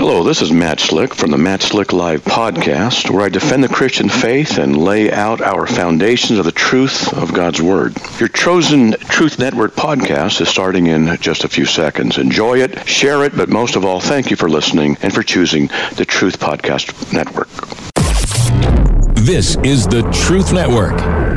Hello, this is Matt Slick from the Matt Slick Live podcast, where I defend the Christian faith and lay out our foundations of the truth of God's Word. Your chosen Truth Network podcast is starting in just a few seconds. Enjoy it, share it, but most of all, thank you for listening and for choosing the Truth Podcast Network. This is the Truth Network.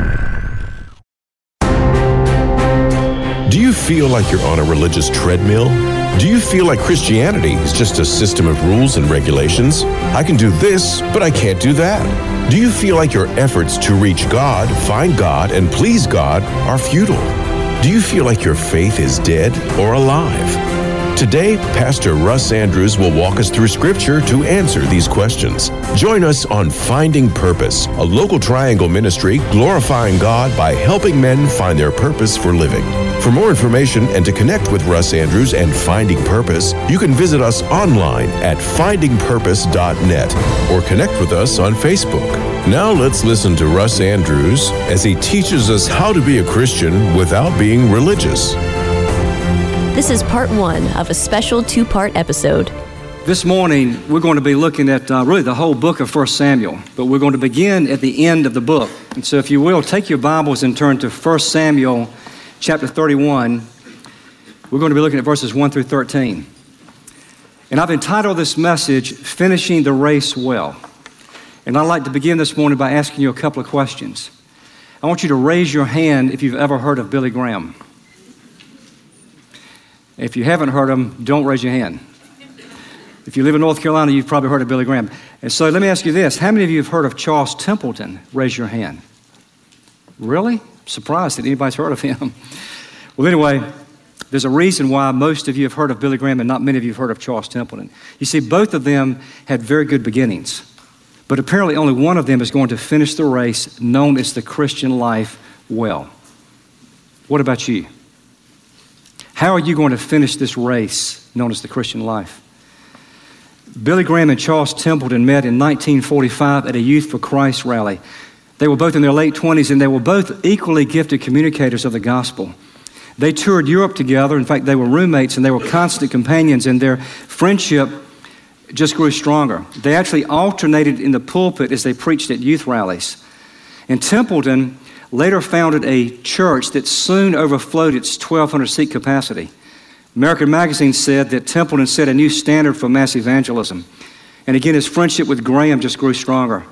Do you feel like you're on a religious treadmill? Do you feel like Christianity is just a system of rules and regulations? I can do this, but I can't do that. Do you feel like your efforts to reach God, find God, and please God are futile? Do you feel like your faith is dead or alive? Today, Pastor Russ Andrews will walk us through Scripture to answer these questions. Join us on Finding Purpose, a local Triangle ministry glorifying God by helping men find their purpose for living. For more information and to connect with Russ Andrews and Finding Purpose, you can visit us online at findingpurpose.net or connect with us on Facebook. Now let's listen to Russ Andrews as he teaches us how to be a Christian without being religious. This is part one of a special two-part episode. This morning, we're going to be looking at really the whole book of 1 Samuel, but we're going to begin at the end of the book. And so if you will, take your Bibles and turn to 1 Samuel chapter 31. We're going to be looking at verses 1 through 13. And I've entitled this message, Finishing the Race Well. And I'd like to begin this morning by asking you a couple of questions. I want you to raise your hand if you've ever heard of Billy Graham. If you haven't heard him, don't raise your hand. If you live in North Carolina, you've probably heard of Billy Graham. And so let me ask you this. How many of you have heard of Charles Templeton? Raise your hand. Really? I'm surprised that anybody's heard of him. Well, anyway, there's a reason why most of you have heard of Billy Graham and not many of you have heard of Charles Templeton. You see, both of them had very good beginnings. But apparently only one of them is going to finish the race known as the Christian life well. What about you? How are you going to finish this race known as the Christian life? Billy Graham and Charles Templeton met in 1945 at a Youth for Christ rally. They were both in their late 20s, and they were both equally gifted communicators of the gospel. They toured Europe together. In fact, they were roommates, and they were constant companions, and their friendship just grew stronger. They actually alternated in the pulpit as they preached at youth rallies. And Templeton later founded a church that soon overflowed its 1,200-seat capacity. American Magazine said that Templeton set a new standard for mass evangelism. And again, his friendship with Graham just grew stronger.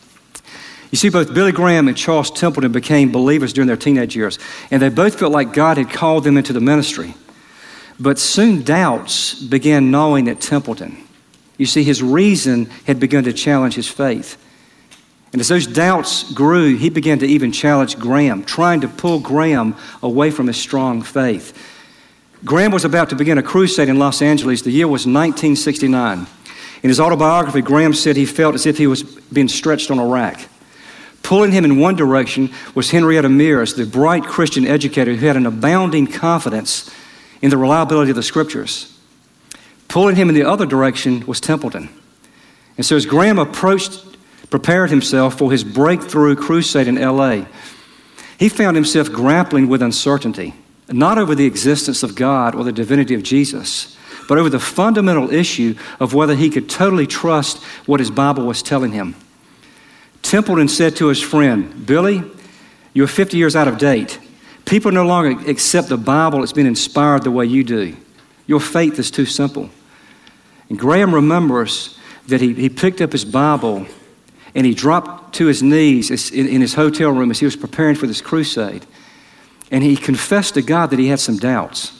You see, both Billy Graham and Charles Templeton became believers during their teenage years, and they both felt like God had called them into the ministry. But soon doubts began gnawing at Templeton. You see, his reason had begun to challenge his faith. And as those doubts grew, he began to even challenge Graham, trying to pull Graham away from his strong faith. Graham was about to begin a crusade in Los Angeles. The year was 1969. In his autobiography, Graham said he felt as if he was being stretched on a rack. Pulling him in one direction was Henrietta Mears, the bright Christian educator who had an abounding confidence in the reliability of the Scriptures. Pulling him in the other direction was Templeton. And so as Graham prepared himself for his breakthrough crusade in L.A., he found himself grappling with uncertainty, not over the existence of God or the divinity of Jesus, but over the fundamental issue of whether he could totally trust what his Bible was telling him. Templeton said to his friend, "Billy, you're 50 years out of date. People no longer accept the Bible as being inspired the way you do. Your faith is too simple." And Graham remembers that he picked up his Bible and he dropped to his knees in his hotel room as he was preparing for this crusade. And he confessed to God that he had some doubts.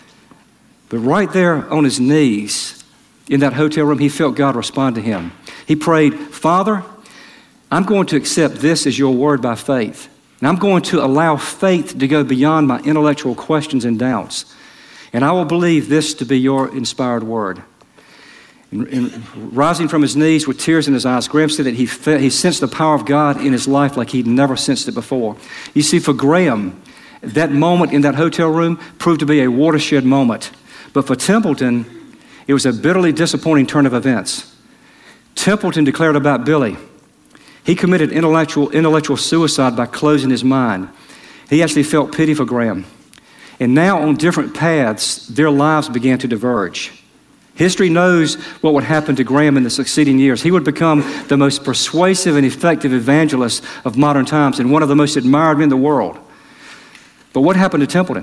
But right there on his knees in that hotel room, he felt God respond to him. He prayed, "Father, I'm going to accept this as your word by faith. And I'm going to allow faith to go beyond my intellectual questions and doubts. And I will believe this to be your inspired word." And rising from his knees with tears in his eyes, Graham said that he sensed the power of God in his life like he'd never sensed it before. You see, for Graham, that moment in that hotel room proved to be a watershed moment. But for Templeton, it was a bitterly disappointing turn of events. Templeton declared about Billy, he committed intellectual suicide by closing his mind. He actually felt pity for Graham. And now on different paths, their lives began to diverge. History knows what would happen to Graham in the succeeding years. He would become the most persuasive and effective evangelist of modern times and one of the most admired men in the world. But what happened to Templeton?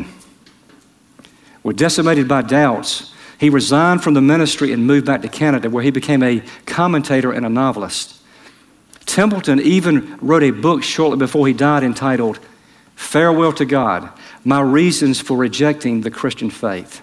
Well, decimated by doubts, he resigned from the ministry and moved back to Canada, where he became a commentator and a novelist. Templeton even wrote a book shortly before he died entitled, Farewell to God, My Reasons for Rejecting the Christian Faith.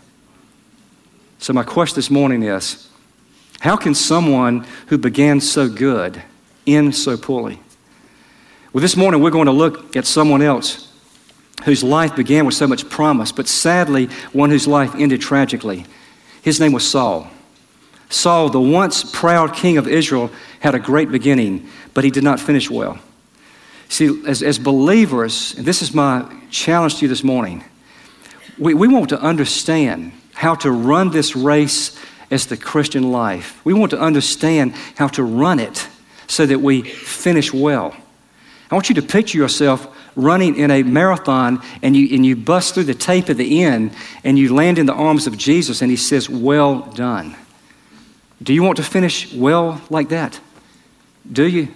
So my question this morning is, how can someone who began so good end so poorly? Well, this morning we're going to look at someone else whose life began with so much promise, but sadly, one whose life ended tragically. His name was Saul. Saul, the once proud king of Israel, had a great beginning, but he did not finish well. See, as believers, and this is my challenge to you this morning, we want to understand how to run this race as the Christian life. We want to understand how to run it so that we finish well. I want you to picture yourself running in a marathon and you bust through the tape at the end and you land in the arms of Jesus and he says, well done. Do you want to finish well like that? Do you?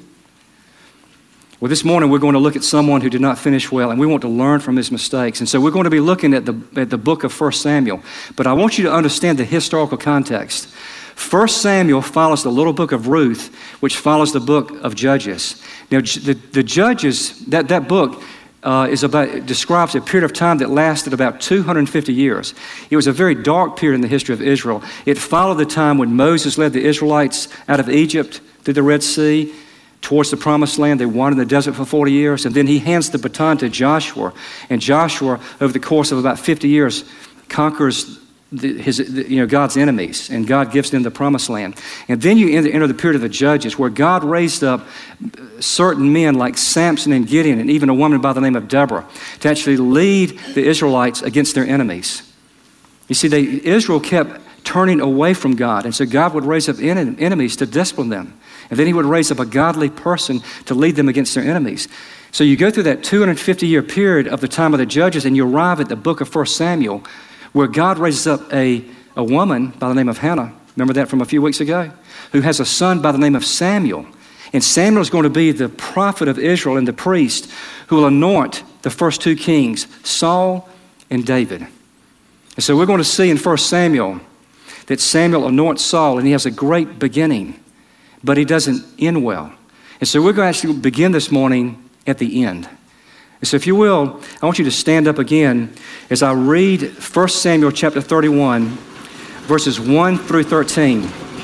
Well, this morning we're going to look at someone who did not finish well, and we want to learn from his mistakes. And so we're going to be looking at the book of 1 Samuel. But I want you to understand the historical context. 1 Samuel follows the little book of Ruth, which follows the book of Judges. Now, the Judges, that book describes a period of time that lasted about 250 years. It was a very dark period in the history of Israel. It followed the time when Moses led the Israelites out of Egypt through the Red Sea towards the Promised Land. They wandered in the desert for 40 years, and then he hands the baton to Joshua. And Joshua, over the course of about 50 years, conquers God's enemies, and God gives them the Promised Land. And then you enter the period of the Judges, where God raised up certain men like Samson and Gideon, and even a woman by the name of Deborah, to actually lead the Israelites against their enemies. You see, Israel kept turning away from God, and so God would raise up enemies to discipline them. And then he would raise up a godly person to lead them against their enemies. So you go through that 250-year period of the time of the Judges, and you arrive at the book of 1 Samuel, where God raises up a woman by the name of Hannah. Remember that from a few weeks ago? Who has a son by the name of Samuel. And Samuel is going to be the prophet of Israel and the priest who will anoint the first two kings, Saul and David. And so we're going to see in 1 Samuel that Samuel anoints Saul, and he has a great beginning, but he doesn't end well. And so we're going to actually begin this morning at the end. And so if you will, I want you to stand up again as I read 1 Samuel chapter 31, verses 1 through 13.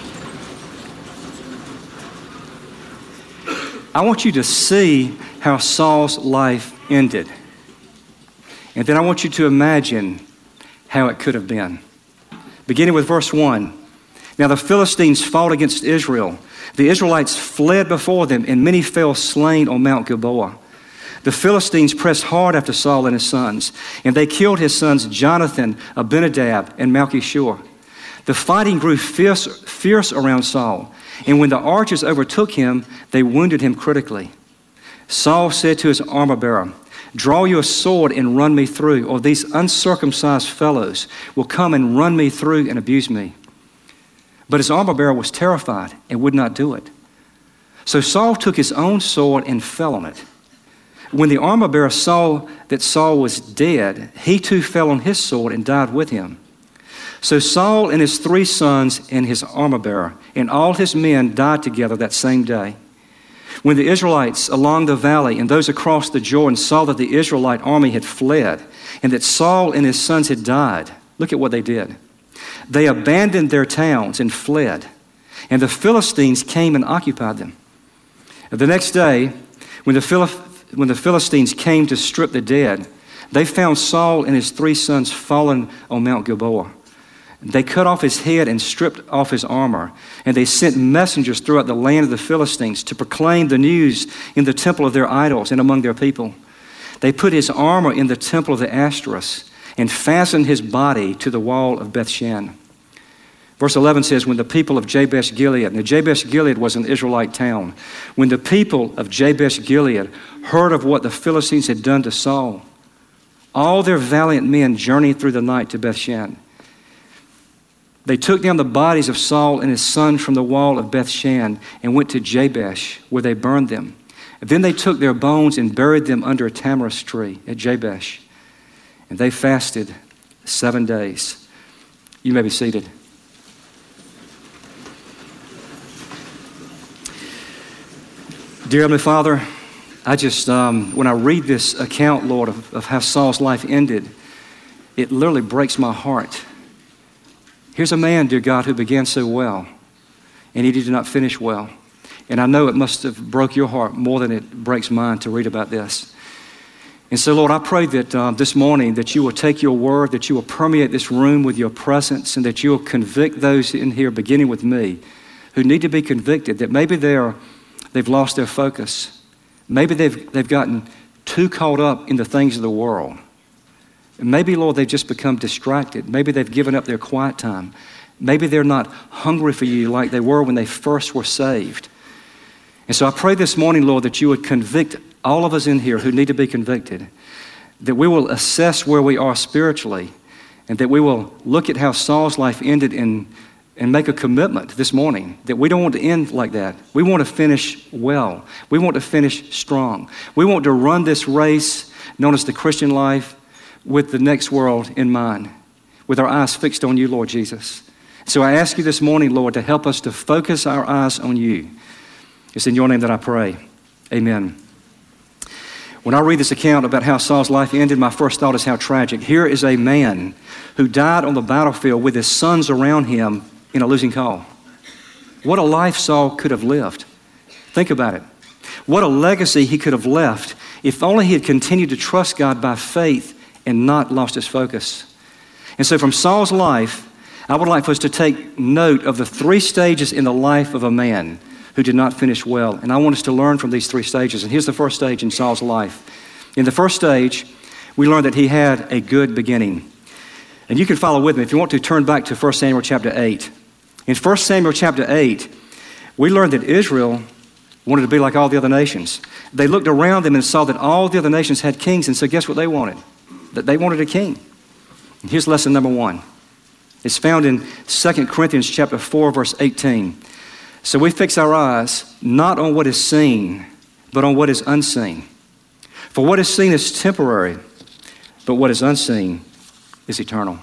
I want you to see how Saul's life ended. And then I want you to imagine how it could have been. Beginning with verse 1. Now the Philistines fought against Israel. The Israelites fled before them, and many fell slain on Mount Gilboa. The Philistines pressed hard after Saul and his sons, and they killed his sons Jonathan, Abinadab, and Malchishua. The fighting grew fierce around Saul, and when the archers overtook him, they wounded him critically. Saul said to his armor-bearer, "Draw you a sword and run me through, or these uncircumcised fellows will come and run me through and abuse me." But his armor-bearer was terrified and would not do it. So Saul took his own sword and fell on it. When the armor-bearer saw that Saul was dead, he too fell on his sword and died with him. So Saul and his 3 sons and his armor-bearer and all his men died together that same day. When the Israelites along the valley and those across the Jordan saw that the Israelite army had fled and that Saul and his sons had died, look at what they did. They abandoned their towns and fled, and the Philistines came and occupied them. The next day, when the Philistines came to strip the dead, they found Saul and his 3 sons fallen on Mount Gilboa. They cut off his head and stripped off his armor, and they sent messengers throughout the land of the Philistines to proclaim the news in the temple of their idols and among their people. They put his armor in the temple of the Ashtoreth and fastened his body to the wall of Bethshan. Verse 11 says, when the people of Jabesh Gilead, now Jabesh Gilead was an Israelite town, when the people of Jabesh Gilead heard of what the Philistines had done to Saul, all their valiant men journeyed through the night to Bethshan. They took down the bodies of Saul and his son from the wall of Bethshan and went to Jabesh, where they burned them. And then they took their bones and buried them under a tamarisk tree at Jabesh. And they fasted 7 days. You may be seated. Dear Heavenly Father, I just, when I read this account, Lord, of how Saul's life ended, it literally breaks my heart. Here's a man, dear God, who began so well, and he did not finish well. And I know it must have broke your heart more than it breaks mine to read about this. And so, Lord, I pray that this morning that you will take your word, that you will permeate this room with your presence, and that you will convict those in here, beginning with me, who need to be convicted, that maybe they've lost their focus. Maybe they've gotten too caught up in the things of the world. And maybe, Lord, they've just become distracted. Maybe they've given up their quiet time. Maybe they're not hungry for you like they were when they first were saved. And so I pray this morning, Lord, that you would convict all of us in here who need to be convicted, that we will assess where we are spiritually, and that we will look at how Saul's life ended and make a commitment this morning that we don't want to end like that. We want to finish well. We want to finish strong. We want to run this race known as the Christian life with the next world in mind, with our eyes fixed on you, Lord Jesus. So I ask you this morning, Lord, to help us to focus our eyes on you. It's in your name that I pray. Amen. When I read this account about how Saul's life ended, my first thought is how tragic. Here is a man who died on the battlefield with his sons around him in a losing call. What a life Saul could have lived. Think about it. What a legacy he could have left if only he had continued to trust God by faith and not lost his focus. And so from Saul's life, I would like for us to take note of the 3 stages in the life of a man who did not finish well. And I want us to learn from these 3 stages. And here's the first stage in Saul's life. In the first stage, we learn that he had a good beginning. And you can follow with me. If you want to, turn back to 1 Samuel chapter 8. In 1 Samuel chapter 8, we learned that Israel wanted to be like all the other nations. They looked around them and saw that all the other nations had kings, and so guess what they wanted? That they wanted a king. And here's lesson number 1. It's found in 2 Corinthians chapter 4, verse 18. So we fix our eyes not on what is seen, but on what is unseen. For what is seen is temporary, but what is unseen is eternal.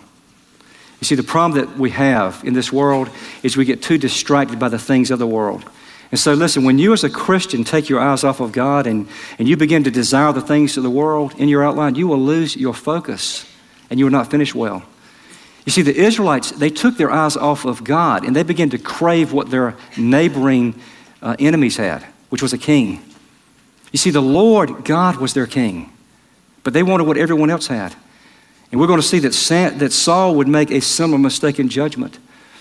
You see, the problem that we have in this world is we get too distracted by the things of the world. And so listen, when you as a Christian take your eyes off of God and you begin to desire the things of the world in your outline, you will lose your focus and you will not finish well. You see, the Israelites, they took their eyes off of God and they began to crave what their neighboring enemies had, which was a king. You see, the Lord God was their king, but they wanted what everyone else had. And we're going to see that Saul would make a similar mistake in judgment.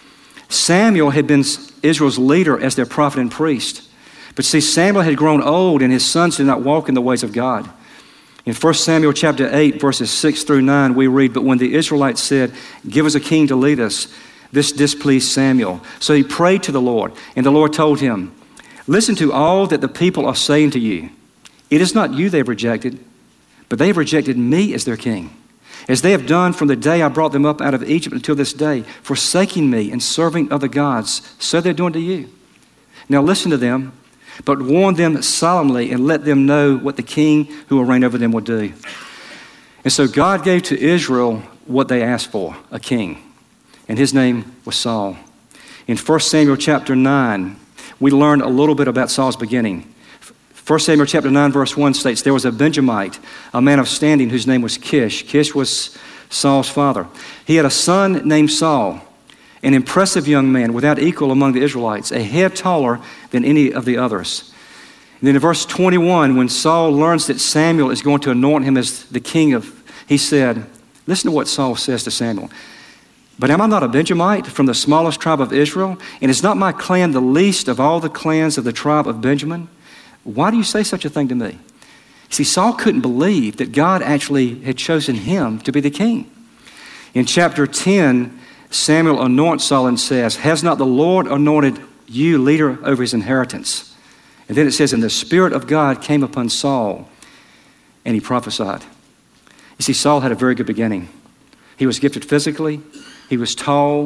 Samuel had been Israel's leader as their prophet and priest. But see, Samuel had grown old and his sons did not walk in the ways of God. In 1 Samuel chapter 8, verses 6 through 9, we read, "But when the Israelites said, 'Give us a king to lead us,' this displeased Samuel. So he prayed to the Lord, and the Lord told him, 'Listen to all that the people are saying to you. It is not you they have rejected, but they have rejected me as their king, as they have done from the day I brought them up out of Egypt until this day, forsaking me and serving other gods. So they're doing to you. Now listen to them, but warn them solemnly and let them know what the king who will reign over them will do.'" And so God gave to Israel what they asked for, a king. And his name was Saul. In 1 Samuel chapter 9, we learn a little bit about Saul's beginning. 1 Samuel chapter 9 verse 1 states, "There was a Benjamite, a man of standing, whose name was Kish." Kish was Saul's father. He had a son named Saul, an impressive young man without equal among the Israelites, a head taller than any of the others. And then in verse 21, when Saul learns that Samuel is going to anoint him as the king he said, listen to what Saul says to Samuel. "But am I not a Benjamite from the smallest tribe of Israel? And is not my clan the least of all the clans of the tribe of Benjamin? Why do you say such a thing to me?" See, Saul couldn't believe that God actually had chosen him to be the king. In chapter 10, Samuel anoints Saul and says, "Has not the Lord anointed you leader over his inheritance?" And then it says, "And the Spirit of God came upon Saul, and he prophesied." You see, Saul had a very good beginning. He was gifted physically. He was tall.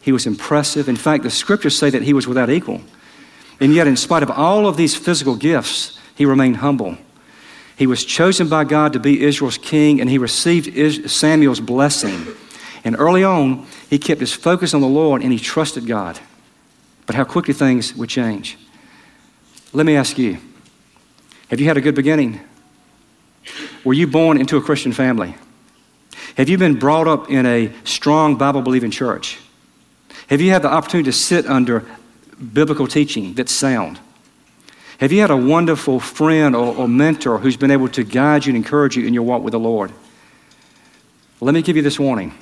He was impressive. In fact, the scriptures say that he was without equal. And yet, in spite of all of these physical gifts, he remained humble. He was chosen by God to be Israel's king, and he received Samuel's blessing. And early on, he kept his focus on the Lord, and he trusted God. But how quickly things would change. Let me ask you, have you had a good beginning? Were you born into a Christian family? Have you been brought up in a strong Bible-believing church? Have you had the opportunity to sit under biblical teaching that's sound? Have you had a wonderful friend or mentor who's been able to guide you and encourage you in your walk with the Lord? Let me give you this warning.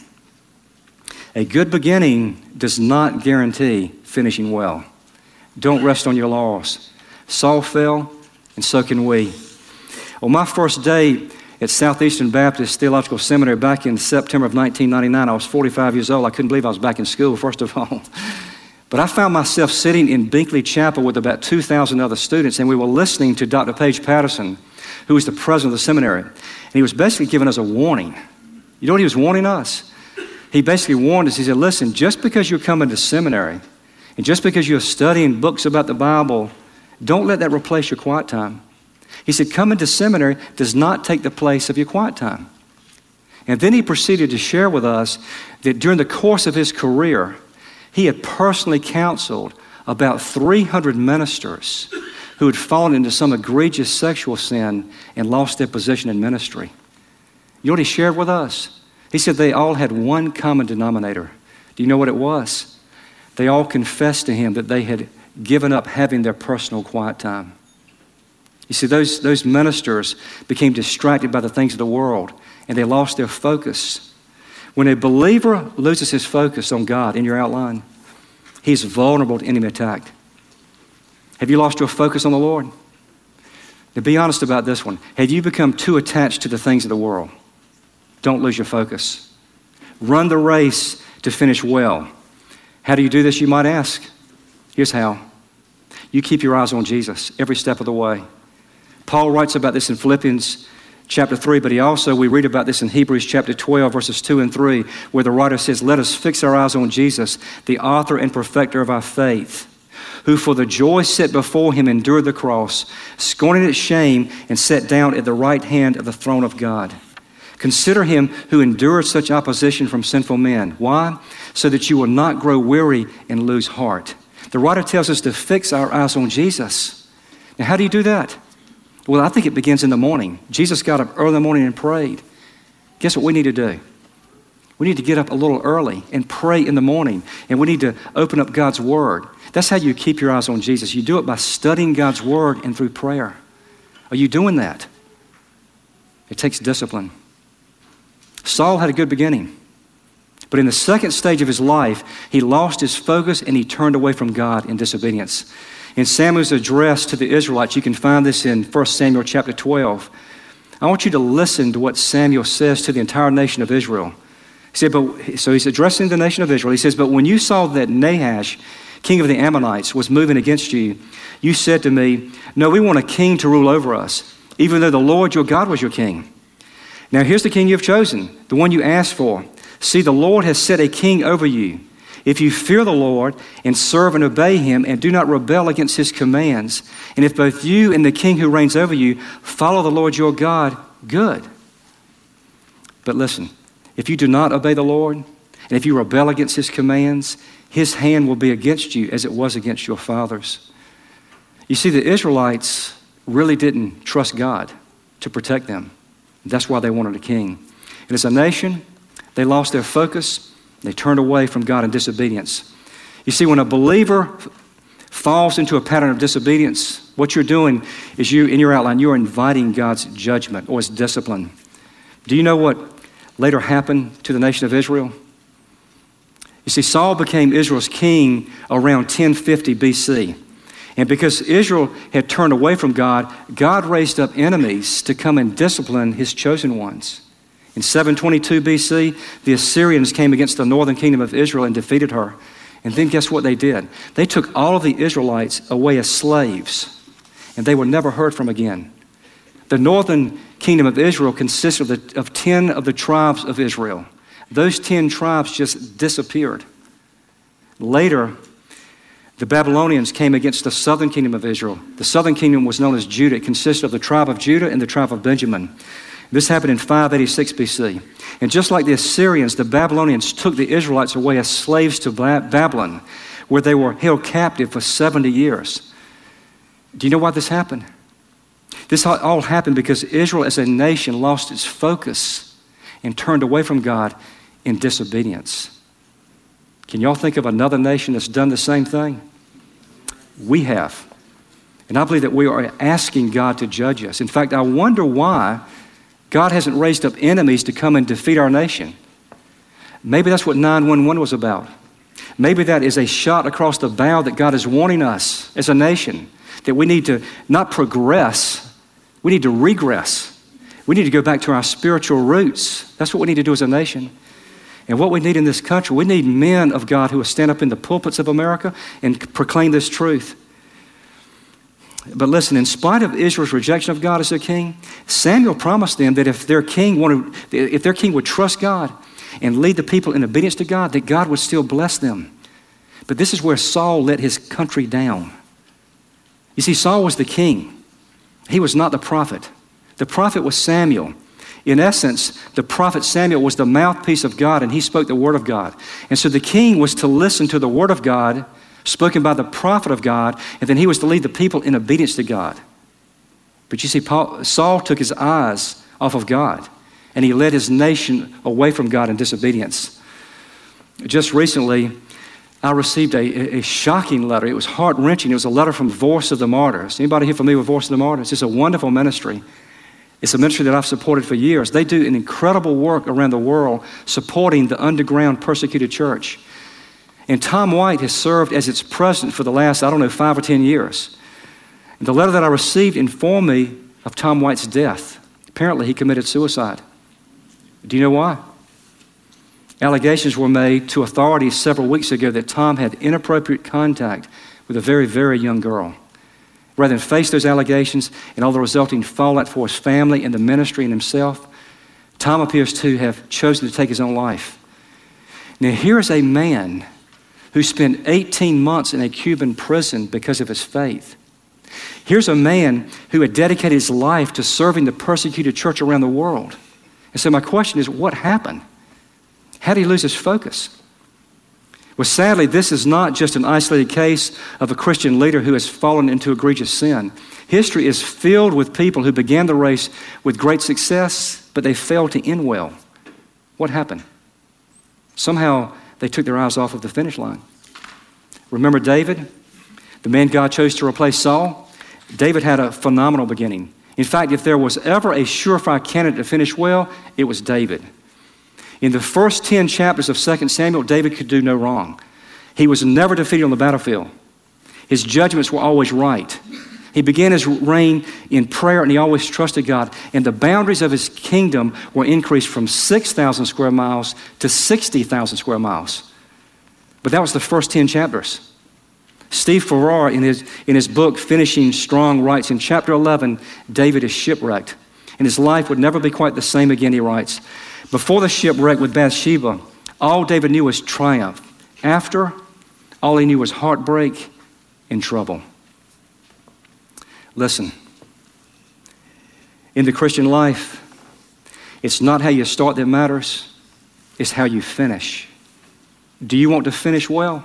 A good beginning does not guarantee finishing well. Don't rest on your laurels. Saul fell, and so can we. On my first day at Southeastern Baptist Theological Seminary back in September of 1999, I was 45 years old. I couldn't believe I was back in school, first of all. But I found myself sitting in Binkley Chapel with about 2,000 other students, and we were listening to Dr. Page Patterson, who was the president of the seminary. And he was basically giving us a warning. You know what he was warning us? He basically warned us. He said, listen, just because you're coming to seminary, and just because you're studying books about the Bible, don't let that replace your quiet time. He said, coming to seminary does not take the place of your quiet time. And then he proceeded to share with us that during the course of his career, he had personally counseled about 300 ministers who had fallen into some egregious sexual sin and lost their position in ministry. You know what he shared with us? He said they all had one common denominator. Do you know what it was? They all confessed to him that they had given up having their personal quiet time. You see, those ministers became distracted by the things of the world, and they lost their focus. When a believer loses his focus on God in your outline, he's vulnerable to enemy attack. Have you lost your focus on the Lord? Now be honest about this one. Have you become too attached to the things of the world? Don't lose your focus. Run the race to finish well. How do you do this, you might ask? Here's how. You keep your eyes on Jesus every step of the way. Paul writes about this in Philippians chapter 3, but we read about this in Hebrews chapter 12, verses 2 and 3, where the writer says, let us fix our eyes on Jesus, the author and perfecter of our faith, who for the joy set before him endured the cross, scorning its shame, and sat down at the right hand of the throne of God. Consider him who endured such opposition from sinful men. Why? So that you will not grow weary and lose heart. The writer tells us to fix our eyes on Jesus. Now, how do you do that? Well, I think it begins in the morning. Jesus got up early in the morning and prayed. Guess what we need to do? We need to get up a little early and pray in the morning. And we need to open up God's Word. That's how you keep your eyes on Jesus. You do it by studying God's Word and through prayer. Are you doing that? It takes discipline. Saul had a good beginning. But in the second stage of his life, he lost his focus and he turned away from God in disobedience. In Samuel's address to the Israelites, you can find this in 1 Samuel chapter 12. I want you to listen to what Samuel says to the entire nation of Israel. He said, so he's addressing the nation of Israel. He says, but when you saw that Nahash, king of the Ammonites, was moving against you, you said to me, no, we want a king to rule over us, even though the Lord your God was your king. Now here's the king you've chosen, the one you asked for. See, the Lord has set a king over you. If you fear the Lord and serve and obey him and do not rebel against his commands, and if both you and the king who reigns over you follow the Lord your God, good. But listen, if you do not obey the Lord, and if you rebel against his commands, his hand will be against you as it was against your fathers. You see, the Israelites really didn't trust God to protect them. That's why they wanted a king. And as a nation, they lost their focus. They turned away from God in disobedience. You see, when a believer falls into a pattern of disobedience, what you're doing is in your outline, you're inviting God's judgment or his discipline. Do you know what later happened to the nation of Israel? You see, Saul became Israel's king around 1050 BC. And because Israel had turned away from God, God raised up enemies to come and discipline his chosen ones. In 722 BC, the Assyrians came against the northern kingdom of Israel and defeated her. And then guess what they did? They took all of the Israelites away as slaves, and they were never heard from again. The northern kingdom of Israel consisted of 10 of the tribes of Israel. Those 10 tribes just disappeared. Later, the Babylonians came against the southern kingdom of Israel. The southern kingdom was known as Judah. It consisted of the tribe of Judah and the tribe of Benjamin. This happened in 586 BC. And just like the Assyrians, the Babylonians took the Israelites away as slaves to Babylon, where they were held captive for 70 years. Do you know why this happened? This all happened because Israel as a nation lost its focus and turned away from God in disobedience. Can y'all think of another nation that's done the same thing? We have. And I believe that we are asking God to judge us. In fact, I wonder why God hasn't raised up enemies to come and defeat our nation. Maybe that's what 9/11 was about. Maybe that is a shot across the bow that God is warning us as a nation, that we need to not progress, we need to regress. We need to go back to our spiritual roots. That's what we need to do as a nation. And what we need in this country, we need men of God who will stand up in the pulpits of America and proclaim this truth. But listen, in spite of Israel's rejection of God as their king, Samuel promised them that if their king would trust God and lead the people in obedience to God, that God would still bless them. But this is where Saul let his country down. You see, Saul was the king. He was not the prophet. The prophet was Samuel. In essence, the prophet Samuel was the mouthpiece of God, and he spoke the word of God. And so the king was to listen to the word of God spoken by the prophet of God, and then he was to lead the people in obedience to God. But you see, Saul took his eyes off of God, and he led his nation away from God in disobedience. Just recently, I received a shocking letter. It was heart-wrenching. It was a letter from Voice of the Martyrs. Anybody here familiar with Voice of the Martyrs? It's a wonderful ministry. It's a ministry that I've supported for years. They do an incredible work around the world supporting the underground persecuted church. And Tom White has served as its president for the last, 5 or 10 years. And the letter that I received informed me of Tom White's death. Apparently, he committed suicide. Do you know why? Allegations were made to authorities several weeks ago that Tom had inappropriate contact with a very, very young girl. Rather than face those allegations and all the resulting fallout for his family and the ministry and himself, Tom appears to have chosen to take his own life. Now, here is a man who spent 18 months in a Cuban prison because of his faith. Here's a man who had dedicated his life to serving the persecuted church around the world. And so my question is, what happened? How did he lose his focus? Well, sadly, this is not just an isolated case of a Christian leader who has fallen into egregious sin. History is filled with people who began the race with great success, but they failed to end well. What happened? Somehow they took their eyes off of the finish line. Remember David, the man God chose to replace Saul? David had a phenomenal beginning. In fact, if there was ever a surefire candidate to finish well, it was David. In the first 10 chapters of 2 Samuel, David could do no wrong. He was never defeated on the battlefield. His judgments were always right. He began his reign in prayer, and he always trusted God. And the boundaries of his kingdom were increased from 6,000 square miles to 60,000 square miles. But that was the first 10 chapters. Steve Farrar, in his book, Finishing Strong, writes, in chapter 11, David is shipwrecked, and his life would never be quite the same again, he writes. Before the shipwreck with Bathsheba, all David knew was triumph. After, all he knew was heartbreak and trouble. Listen, in the Christian life, it's not how you start that matters, it's how you finish. Do you want to finish well?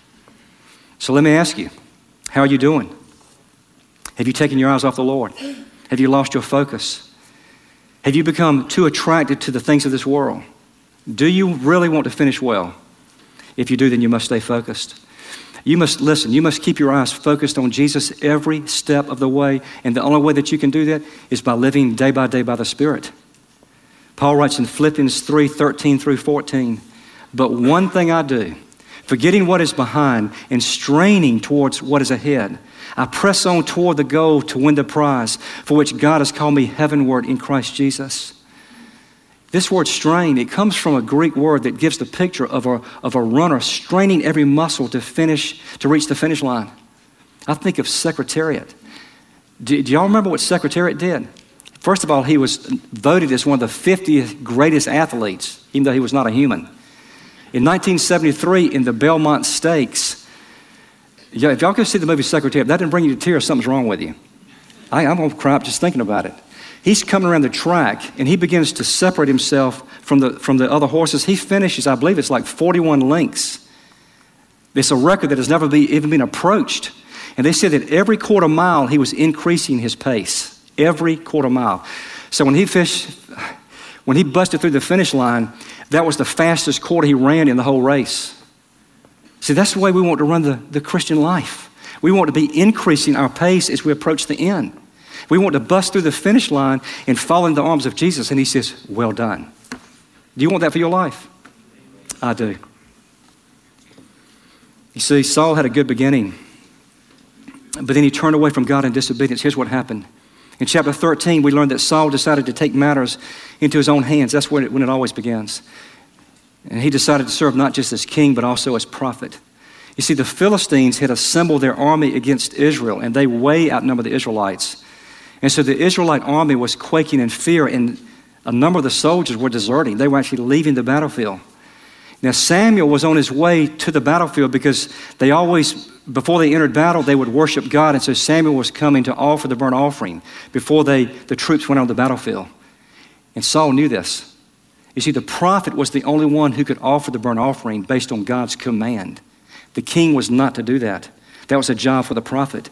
So let me ask you, how are you doing? Have you taken your eyes off the Lord? Have you lost your focus? Have you become too attracted to the things of this world? Do you really want to finish well? If you do, then you must stay focused. You must listen. You must keep your eyes focused on Jesus every step of the way. And the only way that you can do that is by living day by the Spirit. Paul writes in Philippians 3:13 through 14, but one thing I do, forgetting what is behind and straining towards what is ahead, I press on toward the goal to win the prize for which God has called me heavenward in Christ Jesus. This word strain, it comes from a Greek word that gives the picture of a runner straining every muscle to reach the finish line. I think of Secretariat. Do y'all remember what Secretariat did? First of all, he was voted as one of the 50 greatest athletes, even though he was not a human. In 1973, in the Belmont Stakes, if y'all go see the movie Secretary, if that didn't bring you to tears, something's wrong with you. I'm going to cry up just thinking about it. He's coming around the track, and he begins to separate himself from the other horses. He finishes, I believe it's like 41 lengths. It's a record that has never even been approached. And they said that every quarter mile, he was increasing his pace. Every quarter mile. So when he busted through the finish line, that was the fastest quarter he ran in the whole race. See, that's the way we want to run the Christian life. We want to be increasing our pace as we approach the end. We want to bust through the finish line and fall in the arms of Jesus, and he says, well done. Do you want that for your life? I do. You see, Saul had a good beginning, but then he turned away from God in disobedience. Here's what happened. In chapter 13, we learned that Saul decided to take matters into his own hands. That's when it always begins. And he decided to serve not just as king, but also as prophet. You see, the Philistines had assembled their army against Israel, and they way outnumbered the Israelites. And so the Israelite army was quaking in fear, and a number of the soldiers were deserting. They were actually leaving the battlefield. Now, Samuel was on his way to the battlefield because they always, before they entered battle, they would worship God. And so Samuel was coming to offer the burnt offering before the troops went on the battlefield. And Saul knew this. You see, the prophet was the only one who could offer the burnt offering based on God's command. The king was not to do that. That was a job for the prophet.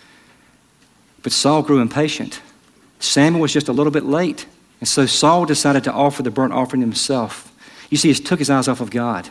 But Saul grew impatient. Samuel was just a little bit late. And so Saul decided to offer the burnt offering himself. You see, he took his eyes off of God.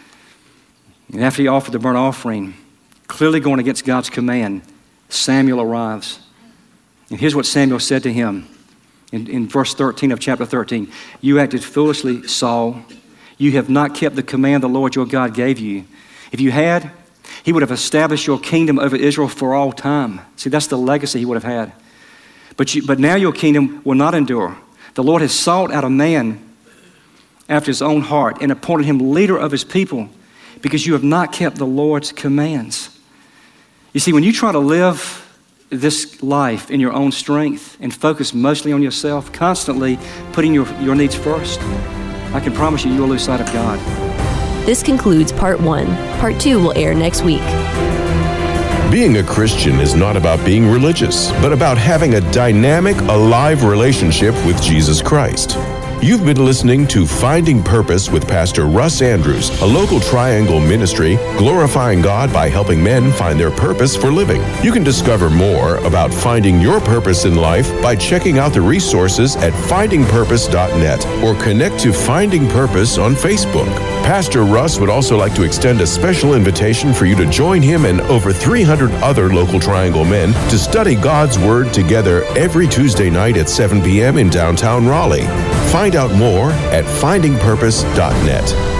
And after he offered the burnt offering, clearly going against God's command, Samuel arrives. And here's what Samuel said to him in verse 13 of chapter 13. You acted foolishly, Saul. You have not kept the command the Lord your God gave you. If you had, he would have established your kingdom over Israel for all time. See, that's the legacy he would have had. But now your kingdom will not endure. The Lord has sought out a man after his own heart and appointed him leader of his people because you have not kept the Lord's commands. You see, when you try to live this life in your own strength and focus mostly on yourself, constantly putting your needs first, I can promise you will lose sight of God. This concludes part 1. Part 2 will air next week. Being a Christian is not about being religious, but about having a dynamic, alive relationship with Jesus Christ. You've been listening to Finding Purpose with Pastor Russ Andrews, a local Triangle ministry glorifying God by helping men find their purpose for living. You can discover more about finding your purpose in life by checking out the resources at findingpurpose.net or connect to Finding Purpose on Facebook. Pastor Russ would also like to extend a special invitation for you to join him and over 300 other local Triangle men to study God's Word together every Tuesday night at 7 p.m. in downtown Raleigh. Find out more at findingpurpose.net.